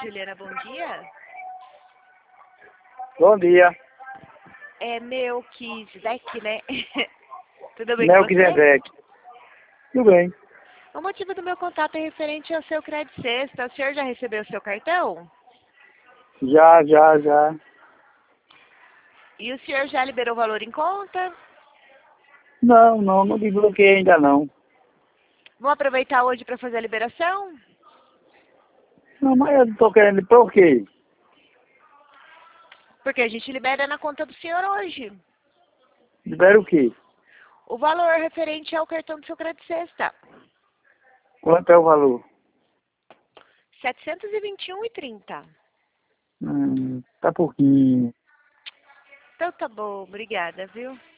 Juliana, bom dia. Bom dia. É Melquisedeque, né? Tudo bem com você? Melquisedeque. Tudo bem. O motivo do meu contato é referente ao seu crédito sexta. O senhor já recebeu o seu cartão? Já. E o senhor já liberou o valor em conta? Não desbloqueei ainda não. Vamos aproveitar hoje para fazer a liberação? Não, mas eu tô querendo por quê? Porque a gente libera na conta do senhor hoje. Libera o quê? O valor referente ao cartão do seu crédito sexta. Quanto é o valor? R$ 721,30. Tá pouquinho. Então tá bom, obrigada, viu?